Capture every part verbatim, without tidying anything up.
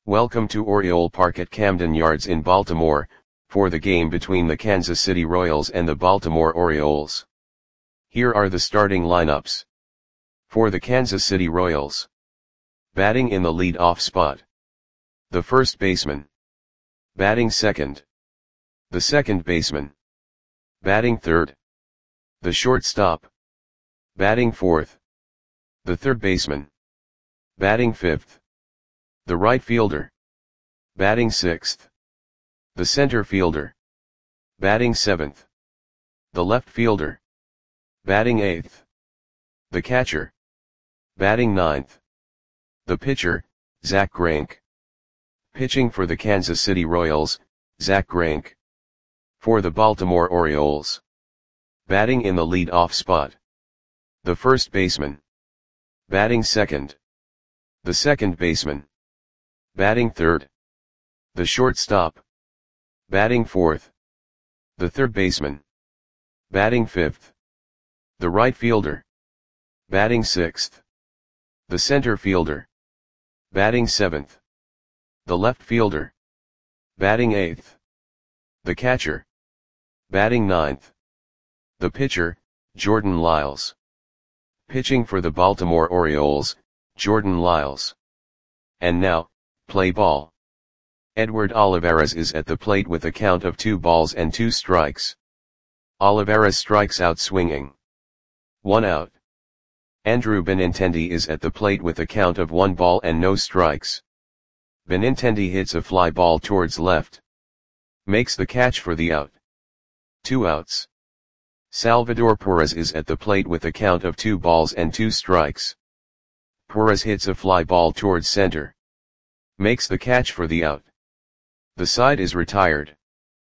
Welcome to Oriole Park at Camden Yards in Baltimore, for the game between the Kansas City Royals and the Baltimore Orioles. Here are the starting lineups. For the Kansas City Royals. Batting in the lead-off spot. The first baseman. Batting second. The second baseman. Batting third. The shortstop. Batting fourth. The third baseman. Batting fifth. The right fielder. Batting sixth. The center fielder. Batting seventh. The left fielder. Batting eighth. The catcher. Batting ninth. The pitcher, Zack Greinke. Pitching for the Kansas City Royals, Zack Greinke. For the Baltimore Orioles. Batting in the lead-off spot. The first baseman. Batting second. The second baseman. Batting third. The shortstop. Batting fourth. The third baseman. Batting fifth. The right fielder. Batting sixth. The center fielder. Batting seventh. The left fielder. Batting eighth. The catcher. Batting ninth. The pitcher, Jordan Lyles. Pitching for the Baltimore Orioles, Jordan Lyles. And now, play ball. Edward Olivares is at the plate with a count of two balls and two strikes. Olivares strikes out swinging. One out. Andrew Benintendi is at the plate with a count of one ball and no strikes. Benintendi hits a fly ball towards left. Makes the catch for the out. Two outs. Salvador Perez is at the plate with a count of two balls and two strikes. Perez hits a fly ball towards center. Makes the catch for the out. The side is retired.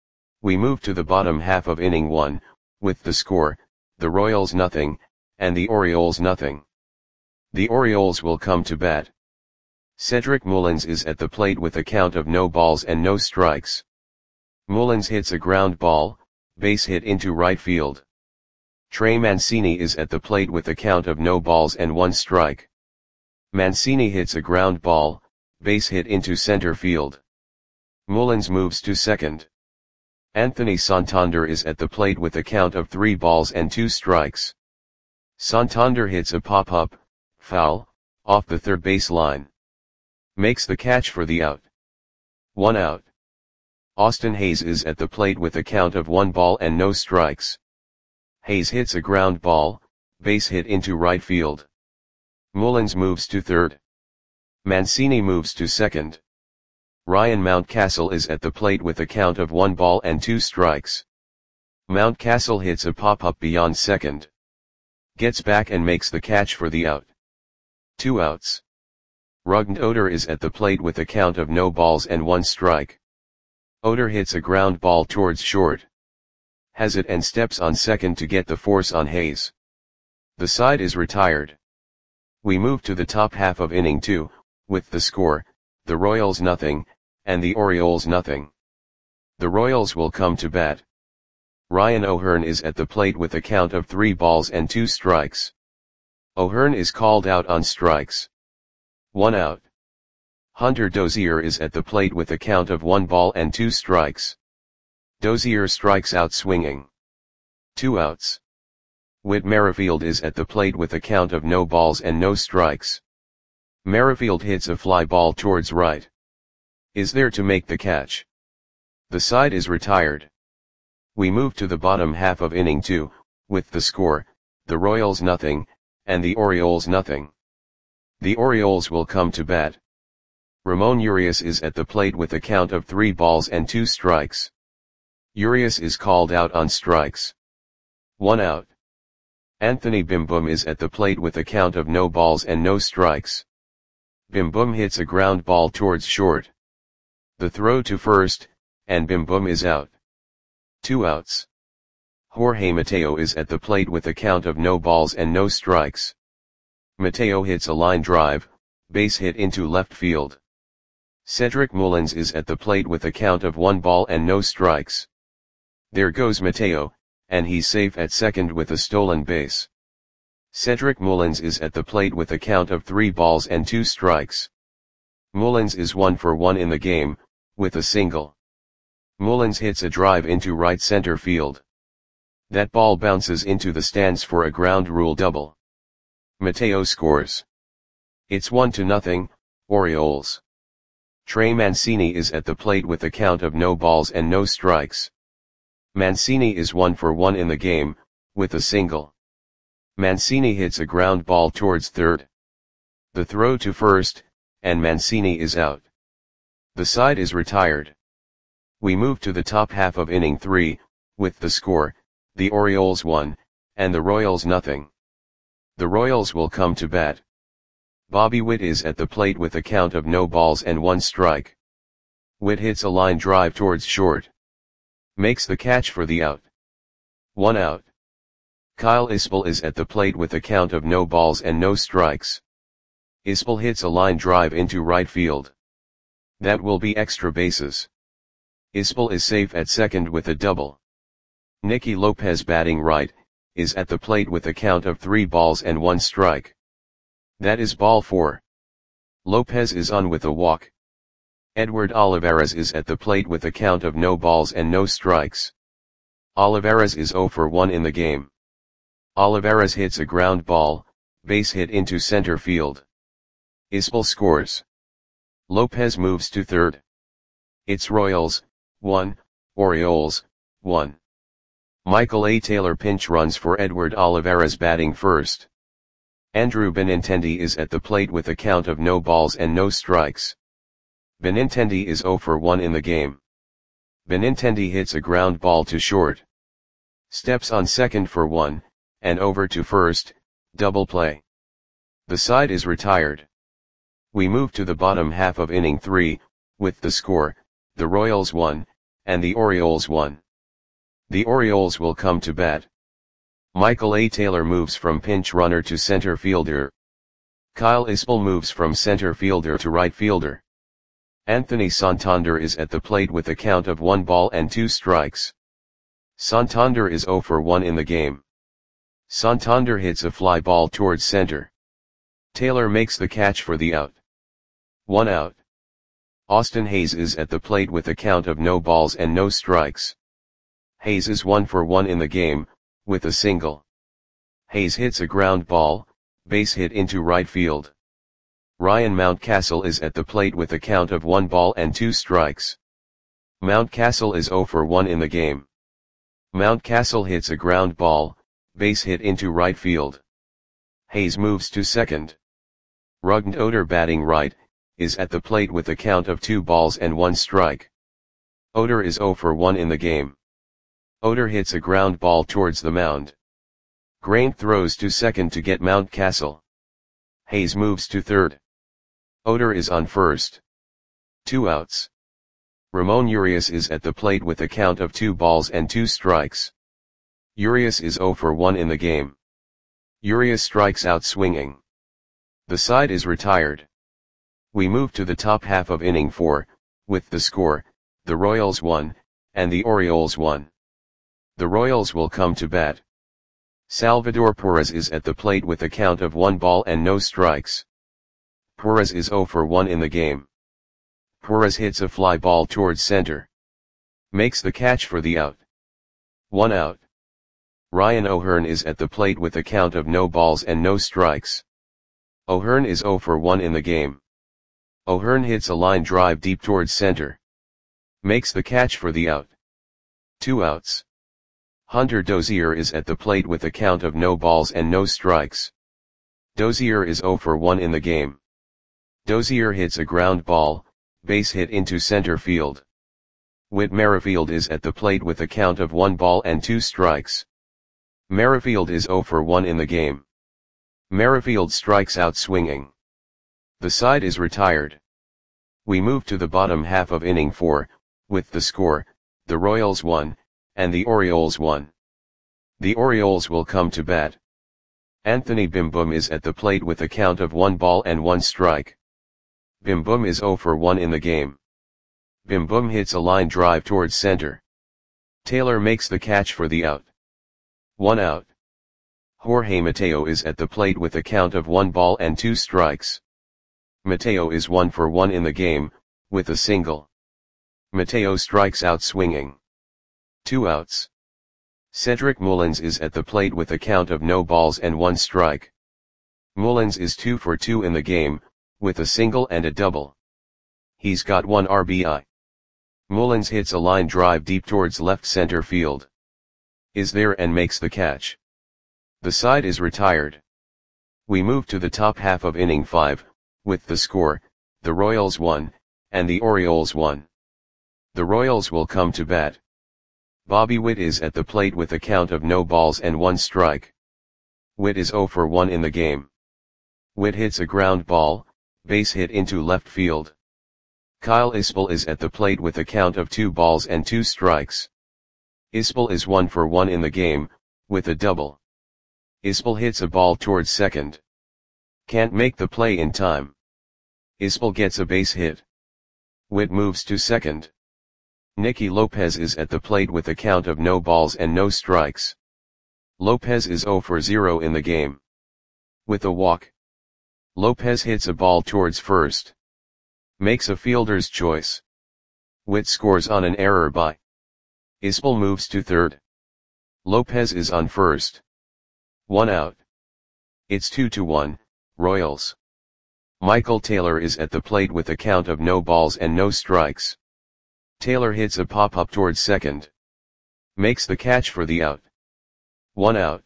We move to the bottom half of inning one, with the score, the Royals nothing, and the Orioles nothing. The Orioles will come to bat. Cedric Mullins is at the plate with a count of no balls and no strikes. Mullins hits a ground ball, base hit into right field. Trey Mancini is at the plate with a count of no balls and one strike. Mancini hits a ground ball, base hit into center field. Mullins moves to second. Anthony Santander is at the plate with a count of three balls and two strikes. Santander hits a pop-up, foul, off the third base line. Makes the catch for the out. One out. Austin Hayes is at the plate with a count of one ball and no strikes. Hayes hits a ground ball, base hit into right field. Mullins moves to third. Mancini moves to second. Ryan Mountcastle is at the plate with a count of one ball and two strikes. Mountcastle hits a pop-up beyond second. Gets back and makes the catch for the out. Two outs. Rougned Odor is at the plate with a count of no balls and one strike. Odor hits a ground ball towards short. Has it and steps on second to get the force on Hayes. The side is retired. We move to the top half of inning two, with the score, the Royals nothing, and the Orioles nothing. The Royals will come to bat. Ryan O'Hearn is at the plate with a count of three balls and two strikes. O'Hearn is called out on strikes. One out. Hunter Dozier is at the plate with a count of one ball and two strikes. Dozier strikes out swinging. Two outs. Whit Merrifield is at the plate with a count of no balls and no strikes. Merrifield hits a fly ball towards right. Is there to make the catch. The side is retired. We move to the bottom half of inning two, with the score, the Royals nothing, and the Orioles nothing. The Orioles will come to bat. Ramon Urias is at the plate with a count of three balls and two strikes. Urias is called out on strikes. One out. Anthony Bim Boom is at the plate with a count of no balls and no strikes. Bim Boom hits a ground ball towards short. The throw to first, and Bim Boom is out. Two outs. Jorge Mateo is at the plate with a count of no balls and no strikes. Mateo hits a line drive, base hit into left field. Cedric Mullins is at the plate with a count of one ball and no strikes. There goes Mateo, and he's safe at second with a stolen base. Cedric Mullins is at the plate with a count of three balls and two strikes. Mullins is one for one in the game, with a single. Mullins hits a drive into right center field. That ball bounces into the stands for a ground rule double. Mateo scores. It's one to nothing, Orioles. Trey Mancini is at the plate with a count of no balls and no strikes. Mancini is one for one in the game, with a single. Mancini hits a ground ball towards third. The throw to first, and Mancini is out. The side is retired. We move to the top half of inning three, with the score, the Orioles one, and the Royals nothing. The Royals will come to bat. Bobby Witt is at the plate with a count of no balls and one strike. Witt hits a line drive towards short. Makes the catch for the out. One out. Kyle Isbell is at the plate with a count of no balls and no strikes. Isbell hits a line drive into right field. That will be extra bases. Isbell is safe at second with a double. Nicky Lopez, batting right, is at the plate with a count of three balls and one strike. That is ball four. Lopez is on with a walk. Edward Olivares is at the plate with a count of no balls and no strikes. Olivares is zero for one in the game. Olivares hits a ground ball, base hit into center field. Isbell scores. Lopez moves to third. It's Royals, one, Orioles, one. Michael A. Taylor pinch runs for Edward Olivares, batting first. Andrew Benintendi is at the plate with a count of no balls and no strikes. Benintendi is zero for one in the game. Benintendi hits a ground ball to short. Steps on second for one, and over to first, double play. The side is retired. We move to the bottom half of inning three, with the score, the Royals one, and the Orioles one. The Orioles will come to bat. Michael A. Taylor moves from pinch runner to center fielder. Kyle Isbell moves from center fielder to right fielder. Anthony Santander is at the plate with a count of one ball and two strikes. Santander is zero for one in the game. Santander hits a fly ball towards center. Taylor makes the catch for the out. One out. Austin Hayes is at the plate with a count of no balls and no strikes. Hayes is one for one in the game, with a single. Hayes hits a ground ball, base hit into right field. Ryan Mountcastle is at the plate with a count of one ball and two strikes. Mountcastle is zero for one in the game. Mountcastle hits a ground ball, base hit into right field. Hayes moves to second. Rugnd Oder, batting right, is at the plate with a count of two balls and one strike. Oder is zero for one in the game. Oder hits a ground ball towards the mound. Grain throws to second to get Mountcastle. Hayes moves to third. Oder is on first. Two outs. Ramon Urias is at the plate with a count of two balls and two strikes. Urias is zero for one in the game. Urias strikes out swinging. The side is retired. We move to the top half of inning four, with the score, the Royals one, and the Orioles one. The Royals will come to bat. Salvador Perez is at the plate with a count of one ball and no strikes. Perez is zero for one in the game. Perez hits a fly ball towards center. Makes the catch for the out. One out. Ryan O'Hearn is at the plate with a count of no balls and no strikes. O'Hearn is zero for one in the game. O'Hearn hits a line drive deep towards center. Makes the catch for the out. Two outs. Hunter Dozier is at the plate with a count of no balls and no strikes. Dozier is zero for one in the game. Dozier hits a ground ball, base hit into center field. Whit Merrifield is at the plate with a count of one ball and two strikes. Merrifield is zero for one in the game. Merrifield strikes out swinging. The side is retired. We move to the bottom half of inning four, with the score, the Royals one, and the Orioles one. The Orioles will come to bat. Anthony Bim Boom is at the plate with a count of one ball and one strike. Bim Boom is zero for one in the game. Bim Boom hits a line drive towards center. Taylor makes the catch for the out. One out. Jorge Mateo is at the plate with a count of one ball and two strikes. Mateo is one for one in the game, with a single. Mateo strikes out swinging. Two outs. Cedric Mullins is at the plate with a count of no balls and one strike. Mullins is two for two in the game, with a single and a double. He's got one R B I. Mullins hits a line drive deep towards left center field. Is there and makes the catch. The side is retired. We move to the top half of inning five, with the score, the Royals one, and the Orioles one. The Royals will come to bat. Bobby Witt is at the plate with a count of no balls and one strike. Witt is zero for one in the game. Witt hits a ground ball, base hit into left field. Kyle Isbell is at the plate with a count of two balls and two strikes. Isbell is one for one in the game, with a double. Isbell hits a ball towards second. Can't make the play in time. Isbell gets a base hit. Witt moves to second. Nicky Lopez is at the plate with a count of no balls and no strikes. Lopez is zero for zero in the game. With a walk. Lopez hits a ball towards first. Makes a fielder's choice. Witt scores on an error by. Isbell moves to third. Lopez is on first. One out. It's two to one, Royals. Michael Taylor is at the plate with a count of no balls and no strikes. Taylor hits a pop-up towards second. Makes the catch for the out. One out.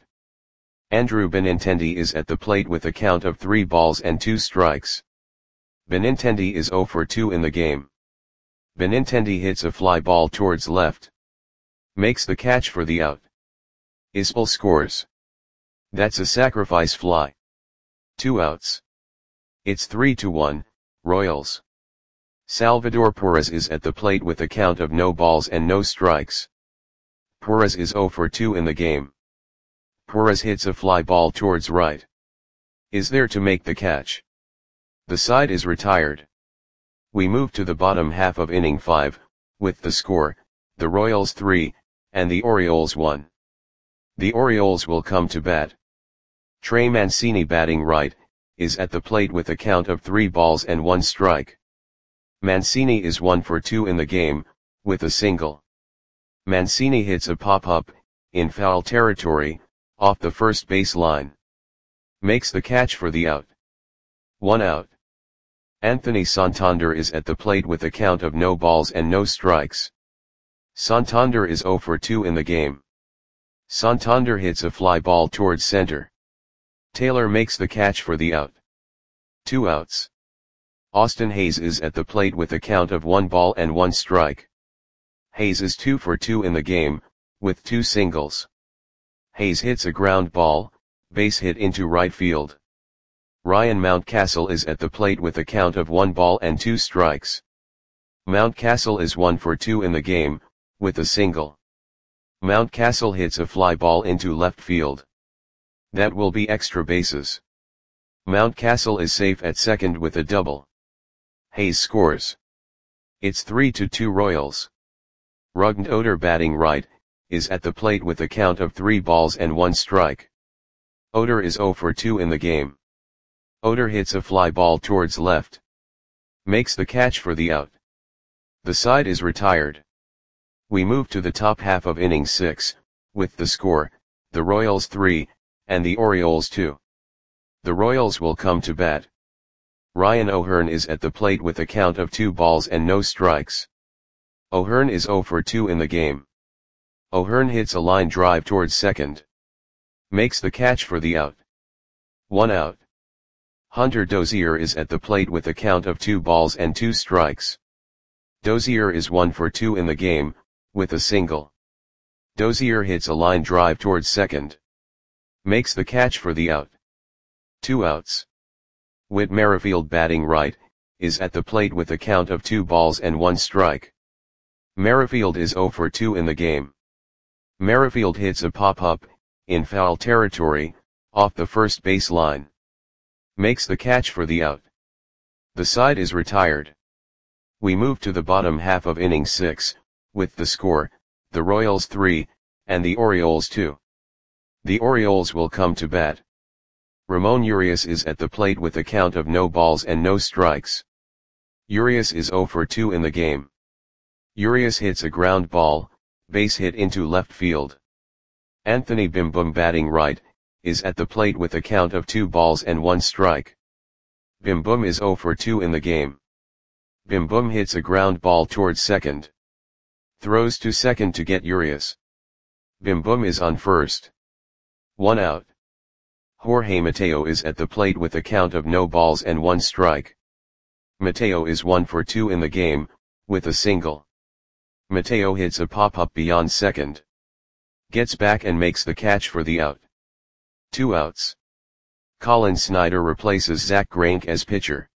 Andrew Benintendi is at the plate with a count of three balls and two strikes. Benintendi is zero for two in the game. Benintendi hits a fly ball towards left. Makes the catch for the out. Isbell scores. That's a sacrifice fly. Two outs. It's three to one, Royals. Salvador Perez is at the plate with a count of no balls and no strikes. Perez is zero for two in the game. Perez hits a fly ball towards right. Is there to make the catch. The side is retired. We move to the bottom half of inning five, with the score, the Royals three, and the Orioles one. The Orioles will come to bat. Trey Mancini, batting right, is at the plate with a count of three balls and one strike. Mancini is one for two in the game, with a single. Mancini hits a pop-up, in foul territory, off the first base line. Makes the catch for the out. One out. Anthony Santander is at the plate with a count of no balls and no strikes. Santander is zero for two in the game. Santander hits a fly ball towards center. Taylor makes the catch for the out. Two outs. Austin Hayes is at the plate with a count of one ball and one strike. Hayes is two for two in the game, with two singles. Hayes hits a ground ball, base hit into right field. Ryan Mountcastle is at the plate with a count of one ball and two strikes. Mountcastle is one for two in the game, with a single. Mountcastle hits a fly ball into left field. That will be extra bases. Mountcastle is safe at second with a double. Hayes scores. It's three to two Royals. Rugnd Oder, batting right, is at the plate with a count of three balls and one strike. Oder is zero for two in the game. Oder hits a fly ball towards left. Makes the catch for the out. The side is retired. We move to the top half of inning six, with the score, the Royals three, and the Orioles two. The Royals will come to bat. Ryan O'Hearn is at the plate with a count of two balls and no strikes. O'Hearn is zero for two in the game. O'Hearn hits a line drive towards second. Makes the catch for the out. One out. Hunter Dozier is at the plate with a count of two balls and two strikes. Dozier is one for two in the game, with a single. Dozier hits a line drive towards second. Makes the catch for the out. Two outs. Whit Merrifield, batting right, is at the plate with a count of two balls and one strike. Merrifield is zero for two in the game. Merrifield hits a pop-up, in foul territory, off the first base line. Makes the catch for the out. The side is retired. We move to the bottom half of inning six, with the score, the Royals three, and the Orioles two. The Orioles will come to bat. Ramon Urias is at the plate with a count of no balls and no strikes. Urias is zero for two in the game. Urias hits a ground ball, base hit into left field. Anthony Bim Bum, batting right, is at the plate with a count of two balls and one strike. Bim Bum is zero for two in the game. Bim Bum hits a ground ball towards second. Throws to second to get Urias. Bim Bum is on first. One out. Jorge Mateo is at the plate with a count of no balls and one strike. Mateo is one for two in the game, with a single. Mateo hits a pop-up beyond second. Gets back and makes the catch for the out. Two outs. Colin Snyder replaces Zach Greinke as pitcher.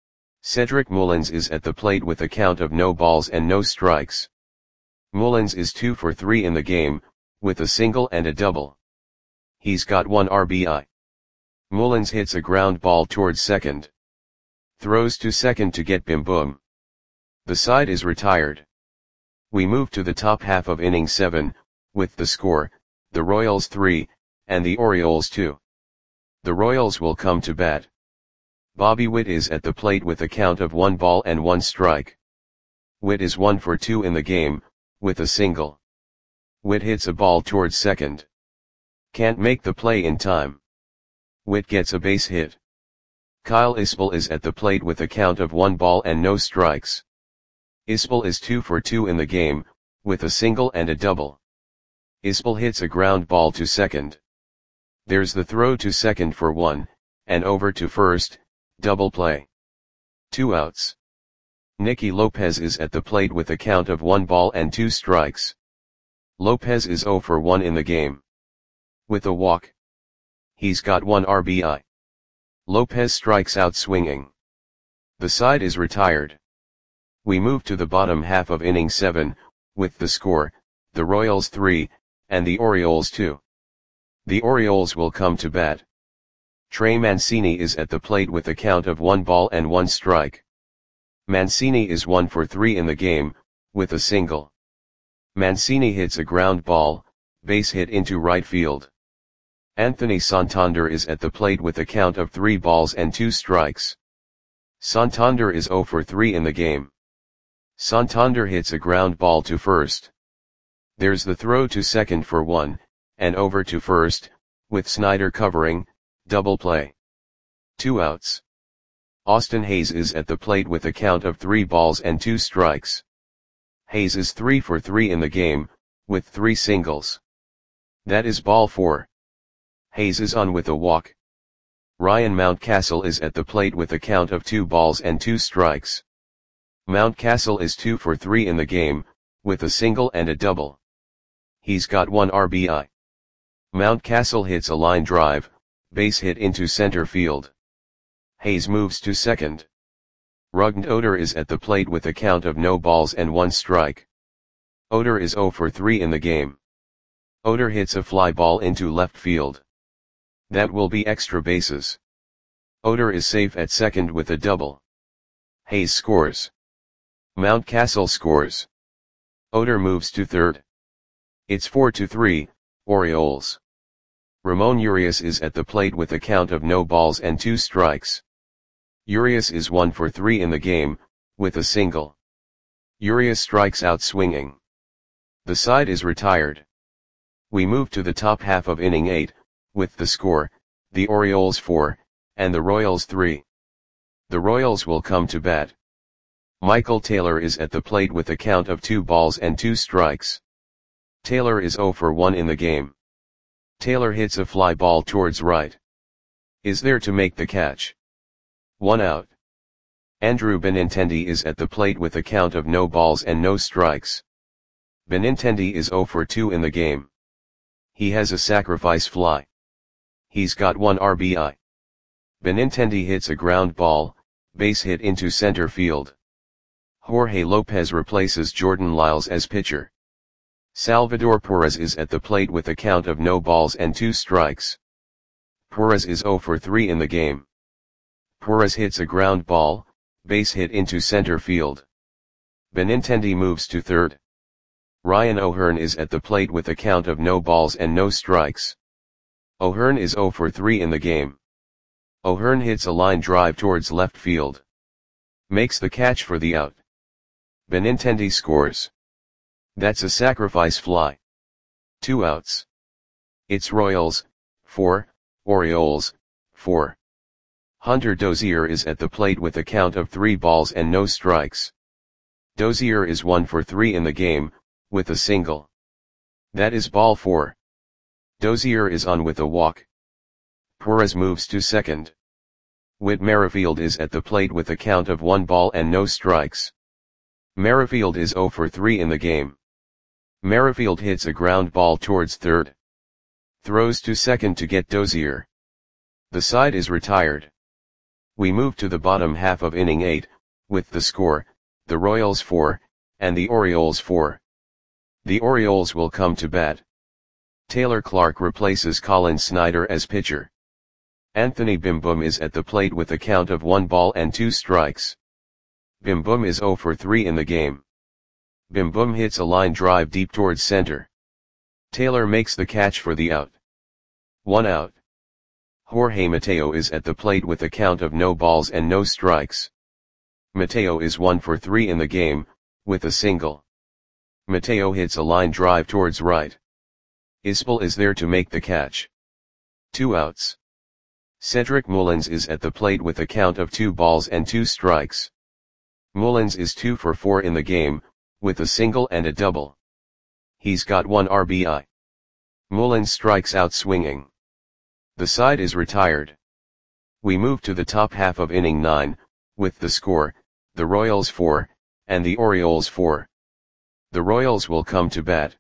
Cedric Mullins is at the plate with a count of no balls and no strikes. Mullins is two for three in the game, with a single and a double. He's got one R B I. Mullins hits a ground ball towards second. Throws to second to get Bim Bum. The side is retired. We move to the top half of inning seven, with the score, the Royals three, and the Orioles two. The Royals will come to bat. Bobby Witt is at the plate with a count of one ball and one strike. Witt is one for two in the game, with a single. Witt hits a ball towards second. Can't make the play in time. Witt gets a base hit. Kyle Isbell is at the plate with a count of one ball and no strikes. Isbell is two for two in the game, with a single and a double. Isbell hits a ground ball to second. There's the throw to second for one, and over to first, double play. Two outs. Nicky Lopez is at the plate with a count of one ball and two strikes. Lopez is zero for one in the game. With a walk. He's got one R B I. Lopez strikes out swinging. The side is retired. We move to the bottom half of inning seven, with the score, the Royals three, and the Orioles two. The Orioles will come to bat. Trey Mancini is at the plate with a count of one ball and one strike. Mancini is one for three in the game, with a single. Mancini hits a ground ball, base hit into right field. Anthony Santander is at the plate with a count of three balls and two strikes. Santander is zero for three in the game. Santander hits a ground ball to first. There's the throw to second for one, and over to first, with Snyder covering, double play. Two outs. Austin Hayes is at the plate with a count of three balls and two strikes. Hayes is three for three in the game, with three singles. That is ball four. Hayes is on with a walk. Ryan Mountcastle is at the plate with a count of two balls and two strikes. Mountcastle is two for three in the game, with a single and a double. He's got one R B I. Mountcastle hits a line drive, base hit into center field. Hayes moves to second. Rougned Odor is at the plate with a count of no balls and one strike. Odor is zero for three in the game. Odor hits a fly ball into left field. That will be extra bases. Odor is safe at second with a double. Hayes scores. Mountcastle scores. Odor moves to third. It's four to three, Orioles. Ramon Urias is at the plate with a count of no balls and two strikes. Urias is one for three in the game, with a single. Urias strikes out swinging. The side is retired. We move to the top half of inning eight, with the score, the Orioles four, and the Royals three. The Royals will come to bat. Michael Taylor is at the plate with a count of two balls and two strikes. Taylor is zero for one in the game. Taylor hits a fly ball towards right. Is there to make the catch. One out. Andrew Benintendi is at the plate with a count of no balls and no strikes. Benintendi is zero for two in the game. He has a sacrifice fly. He's got one R B I. Benintendi hits a ground ball, base hit into center field. Jorge Lopez replaces Jordan Lyles as pitcher. Salvador Perez is at the plate with a count of no balls and two strikes. Perez is zero for three in the game. Perez hits a ground ball, base hit into center field. Benintendi moves to third. Ryan O'Hearn is at the plate with a count of no balls and no strikes. O'Hearn is zero for three in the game. O'Hearn hits a line drive towards left field. Makes the catch for the out. Benintendi scores. That's a sacrifice fly. Two outs. It's Royals, four, Orioles, four. Hunter Dozier is at the plate with a count of three balls and no strikes. Dozier is one for three in the game, with a single. That is ball four. Dozier is on with a walk. Perez moves to second. Whit Merrifield is at the plate with a count of one ball and no strikes. Merrifield is zero for three in the game. Merrifield hits a ground ball towards third. Throws to second to get Dozier. The side is retired. We move to the bottom half of inning eight, with the score, the Royals four, and the Orioles four. The Orioles will come to bat. Taylor Clark replaces Colin Snyder as pitcher. Anthony Bim Boom is at the plate with a count of one ball and two strikes. Bim Boom is zero for three in the game. Bim Boom hits a line drive deep towards center. Taylor makes the catch for the out. One out. Jorge Mateo is at the plate with a count of no balls and no strikes. Mateo is one for three in the game, with a single. Mateo hits a line drive towards right. Isbell is there to make the catch. Two outs. Cedric Mullins is at the plate with a count of two balls and two strikes. Mullins is two for four in the game, with a single and a double. He's got one R B I. Mullins strikes out swinging. The side is retired. We move to the top half of inning nine, with the score, the Royals four, and the Orioles four. The Royals will come to bat.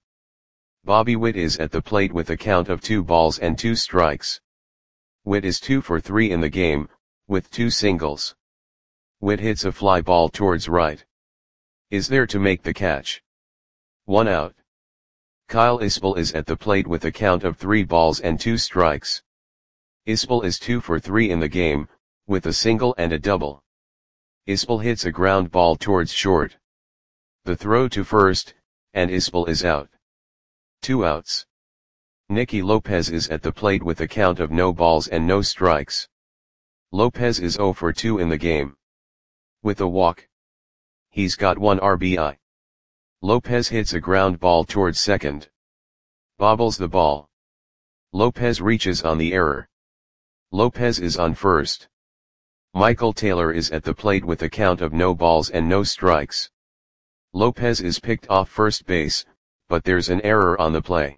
Bobby Witt is at the plate with a count of two balls and two strikes. Witt is two for three in the game, with two singles. Witt hits a fly ball towards right. Is there to make the catch. One out. Kyle Isbell is at the plate with a count of three balls and two strikes. Isbell is two for three in the game, with a single and a double. Isbell hits a ground ball towards short. The throw to first, and Isbell is out. Two outs. Nicky Lopez is at the plate with a count of no balls and no strikes. Lopez is zero for two in the game. With a walk. He's got one R B I. Lopez hits a ground ball towards second. Bobbles the ball. Lopez reaches on the error. Lopez is on first. Michael Taylor is at the plate with a count of no balls and no strikes. Lopez is picked off first base, but there's an error on the play.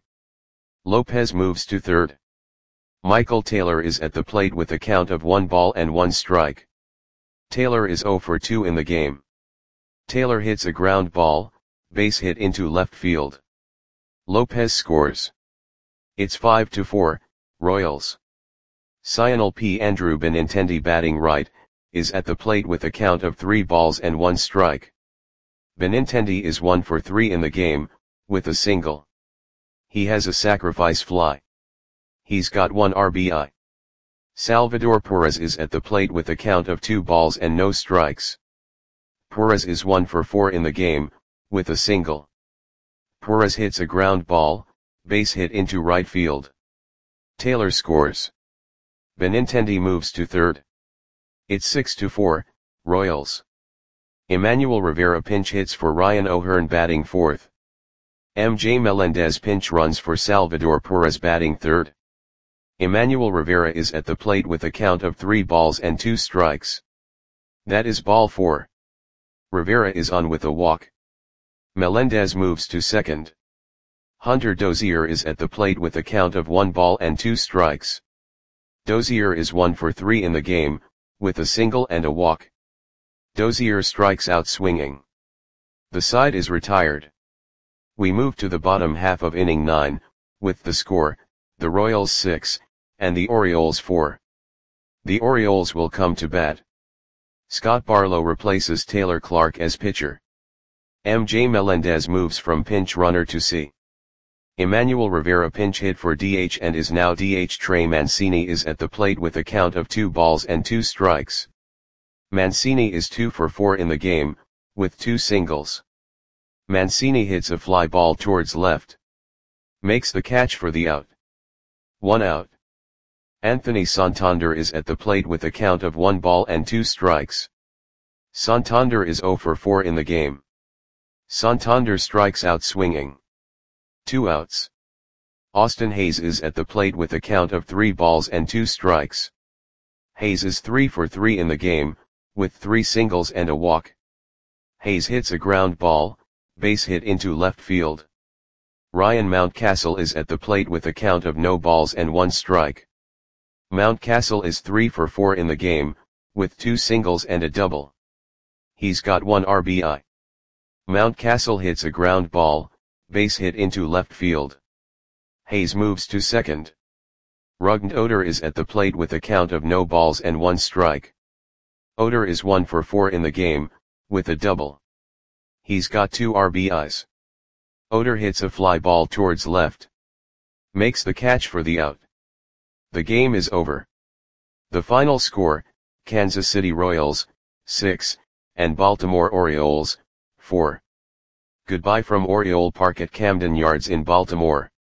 Lopez moves to third. Michael Taylor is at the plate with a count of one ball and one strike. Taylor is zero for two in the game. Taylor hits a ground ball, base hit into left field. Lopez scores. It's five to four, Royals. Cionel P. Andrew Benintendi batting right, is at the plate with a count of three balls and one strike. Benintendi is one for three in the game, with a single. He has a sacrifice fly. He's got one R B I. Salvador Perez is at the plate with a count of two balls and no strikes. Perez is one for four in the game, with a single. Perez hits a ground ball, base hit into right field. Taylor scores. Benintendi moves to third. It's six to four, Royals. Emmanuel Rivera pinch hits for Ryan O'Hearn batting fourth. M J Melendez pinch runs for Salvador Perez batting third. Emmanuel Rivera is at the plate with a count of three balls and two strikes. That is ball four. Rivera is on with a walk. Melendez moves to second. Hunter Dozier is at the plate with a count of one ball and two strikes. Dozier is one for three in the game, with a single and a walk. Dozier strikes out swinging. The side is retired. We move to the bottom half of inning nine, with the score, the Royals six, and the Orioles four. The Orioles will come to bat. Scott Barlow replaces Taylor Clark as pitcher. M J Melendez moves from pinch runner to C. Emmanuel Rivera pinch hit for D H and is now D H. Trey Mancini is at the plate with a count of two balls and two strikes. Mancini is two for four in the game, with two singles. Mancini hits a fly ball towards left. Makes the catch for the out. One out. Anthony Santander is at the plate with a count of one ball and two strikes. Santander is zero for four in the game. Santander strikes out swinging. Two outs. Austin Hays is at the plate with a count of three balls and two strikes. Hays is three for three in the game, with three singles and a walk. Hays hits a ground ball, base hit into left field. Ryan Mountcastle is at the plate with a count of no balls and one strike. Mountcastle is three for four in the game, with two singles and a double. He's got one R B I. Mountcastle hits a ground ball, base hit into left field. Hays moves to second. Rougned Odor is at the plate with a count of no balls and one strike. Odor is one for four in the game, with a double. He's got two R B Is. Odor hits a fly ball towards left. Makes the catch for the out. The game is over. The final score, Kansas City Royals, six, and Baltimore Orioles, four. Goodbye from Oriole Park at Camden Yards in Baltimore.